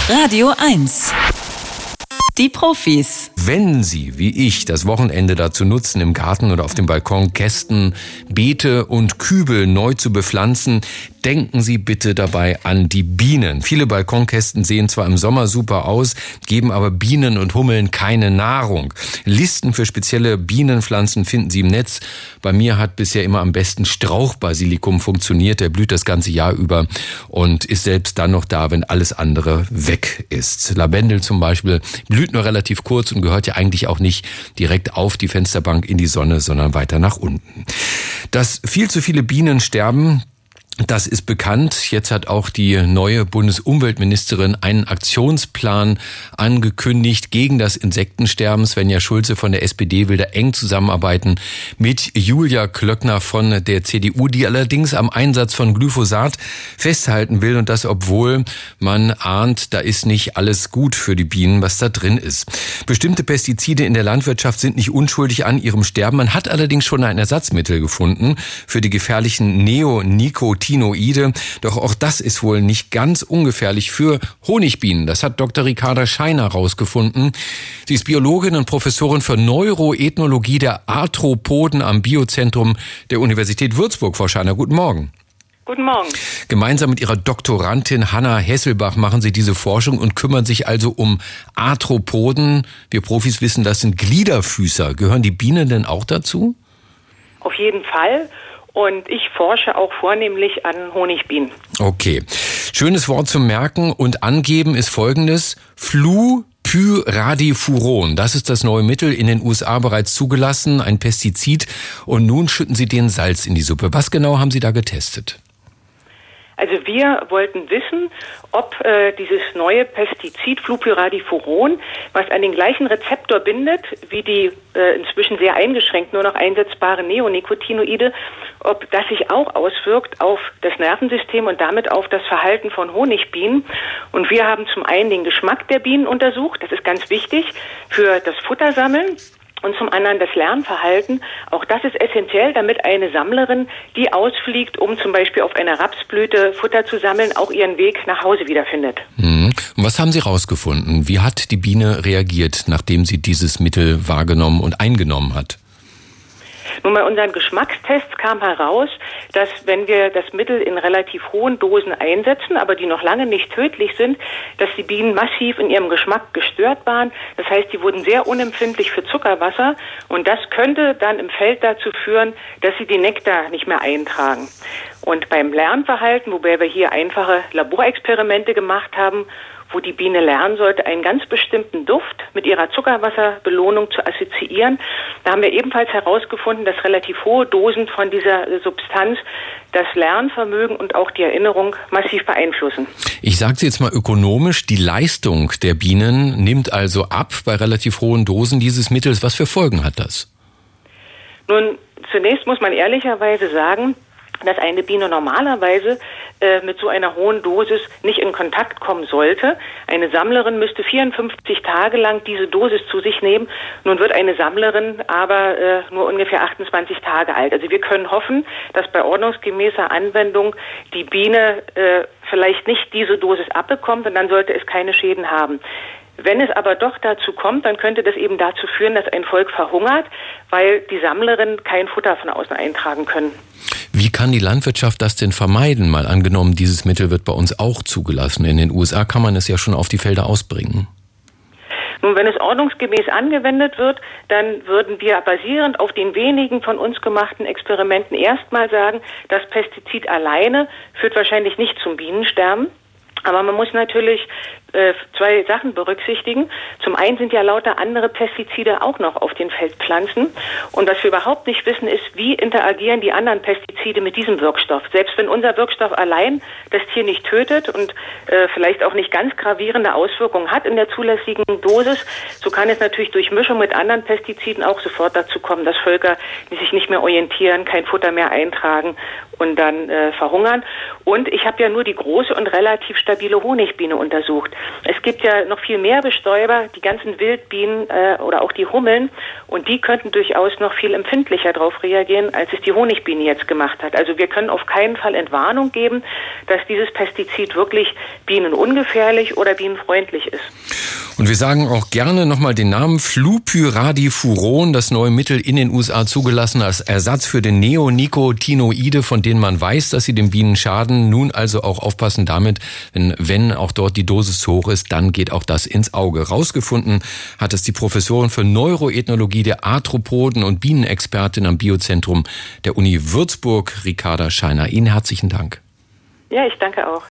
Radio 1. Die Profis. Wenn Sie, wie ich, das Wochenende dazu nutzen, im Garten oder auf dem Balkon Kästen, Beete und Kübel neu zu bepflanzen, denken Sie bitte dabei an die Bienen. Viele Balkonkästen sehen zwar im Sommer super aus, geben aber Bienen und Hummeln keine Nahrung. Listen für spezielle Bienenpflanzen finden Sie im Netz. Bei mir hat bisher immer am besten Strauchbasilikum funktioniert. Der blüht das ganze Jahr über und ist selbst dann noch da, wenn alles andere weg ist. Lavendel zum Beispiel blüht nur relativ kurz und gehört ja eigentlich auch nicht direkt auf die Fensterbank in die Sonne, sondern weiter nach unten. Dass viel zu viele Bienen sterben, das ist bekannt. Jetzt hat auch die neue Bundesumweltministerin einen Aktionsplan angekündigt gegen das Insektensterben. Svenja Schulze von der SPD will da eng zusammenarbeiten mit Julia Klöckner von der CDU, die allerdings am Einsatz von Glyphosat festhalten will. Und das, obwohl man ahnt, da ist nicht alles gut für die Bienen, was da drin ist. Bestimmte Pestizide in der Landwirtschaft sind nicht unschuldig an ihrem Sterben. Man hat allerdings schon ein Ersatzmittel gefunden für die gefährlichen Neonicotinoide. Doch auch das ist wohl nicht ganz ungefährlich für Honigbienen. Das hat Dr. Ricarda Scheiner rausgefunden. Sie ist Biologin und Professorin für Neuroethnologie der Arthropoden am Biozentrum der Universität Würzburg. Frau Scheiner, guten Morgen. Guten Morgen. Gemeinsam mit ihrer Doktorandin Hanna Hesselbach machen Sie diese Forschung und kümmern sich also um Arthropoden. Wir Profis wissen, das sind Gliederfüßer. Gehören die Bienen denn auch dazu? Auf jeden Fall. Und ich forsche auch vornehmlich an Honigbienen. Okay. Schönes Wort zum Merken und angeben ist folgendes: Fluopyradifuron. Das ist das neue Mittel, in den USA bereits zugelassen, ein Pestizid. Und nun schütten Sie den Salz in die Suppe. Was genau haben Sie da getestet? Also wir wollten wissen, ob dieses neue Pestizid Fluopyradifuron, was an den gleichen Rezeptor bindet wie die inzwischen sehr eingeschränkt nur noch einsetzbaren Neonicotinoide, ob das sich auch auswirkt auf das Nervensystem und damit auf das Verhalten von Honigbienen. Und wir haben zum einen den Geschmack der Bienen untersucht, das ist ganz wichtig für das Futtersammeln. Und zum anderen das Lernverhalten. Auch das ist essentiell, damit eine Sammlerin, die ausfliegt, um zum Beispiel auf einer Rapsblüte Futter zu sammeln, auch ihren Weg nach Hause wiederfindet. Und was haben Sie rausgefunden? Wie hat die Biene reagiert, nachdem sie dieses Mittel wahrgenommen und eingenommen hat? Nun, bei unseren Geschmackstests kam heraus, dass wenn wir das Mittel in relativ hohen Dosen einsetzen, aber die noch lange nicht tödlich sind, dass die Bienen massiv in ihrem Geschmack gestört waren. Das heißt, die wurden sehr unempfindlich für Zuckerwasser und das könnte dann im Feld dazu führen, dass sie den Nektar nicht mehr eintragen. Und beim Lernverhalten, wobei wir hier einfache Laborexperimente gemacht haben, wo die Biene lernen sollte, einen ganz bestimmten Duft mit ihrer Zuckerwasserbelohnung zu assoziieren. Da haben wir ebenfalls herausgefunden, dass relativ hohe Dosen von dieser Substanz das Lernvermögen und auch die Erinnerung massiv beeinflussen. Ich sage es jetzt mal ökonomisch, die Leistung der Bienen nimmt also ab bei relativ hohen Dosen dieses Mittels. Was für Folgen hat das? Nun, zunächst muss man ehrlicherweise sagen, dass eine Biene normalerweise mit so einer hohen Dosis nicht in Kontakt kommen sollte. Eine Sammlerin müsste 54 Tage lang diese Dosis zu sich nehmen. Nun wird eine Sammlerin aber nur ungefähr 28 Tage alt. Also wir können hoffen, dass bei ordnungsgemäßer Anwendung die Biene vielleicht nicht diese Dosis abbekommt und dann sollte es keine Schäden haben. Wenn es aber doch dazu kommt, dann könnte das eben dazu führen, dass ein Volk verhungert, weil die Sammlerinnen kein Futter von außen eintragen können. Wie kann die Landwirtschaft das denn vermeiden? Mal angenommen, dieses Mittel wird bei uns auch zugelassen. In den USA kann man es ja schon auf die Felder ausbringen. Nun, wenn es ordnungsgemäß angewendet wird, dann würden wir basierend auf den wenigen von uns gemachten Experimenten erstmal sagen, das Pestizid alleine führt wahrscheinlich nicht zum Bienensterben. Aber man muss natürlich zwei Sachen berücksichtigen. Zum einen sind ja lauter andere Pestizide auch noch auf den Feldpflanzen. Und was wir überhaupt nicht wissen, ist, wie interagieren die anderen Pestizide mit diesem Wirkstoff. Selbst wenn unser Wirkstoff allein das Tier nicht tötet und vielleicht auch nicht ganz gravierende Auswirkungen hat in der zulässigen Dosis, so kann es natürlich durch Mischung mit anderen Pestiziden auch sofort dazu kommen, dass Völker sich nicht mehr orientieren, kein Futter mehr eintragen und dann verhungern. Und ich habe ja nur die große und relativ stabile Honigbiene untersucht. Es gibt ja noch viel mehr Bestäuber, die ganzen Wildbienen oder auch die Hummeln, und die könnten durchaus noch viel empfindlicher darauf reagieren, als es die Honigbiene jetzt gemacht hat. Also wir können auf keinen Fall Entwarnung geben, dass dieses Pestizid wirklich bienenungefährlich oder bienenfreundlich ist. Und wir sagen auch gerne nochmal den Namen: Flupyradifuron, das neue Mittel in den USA zugelassen als Ersatz für den Neonicotinoide, von denen man weiß, dass sie den Bienen schaden. Nun also auch aufpassen damit, denn wenn auch dort die Dosis zu hoch ist, dann geht auch das ins Auge. Rausgefunden hat es die Professorin für Neuroethnologie der Arthropoden und Bienenexpertin am Biozentrum der Uni Würzburg, Ricarda Scheiner. Ihnen herzlichen Dank. Ja, ich danke auch.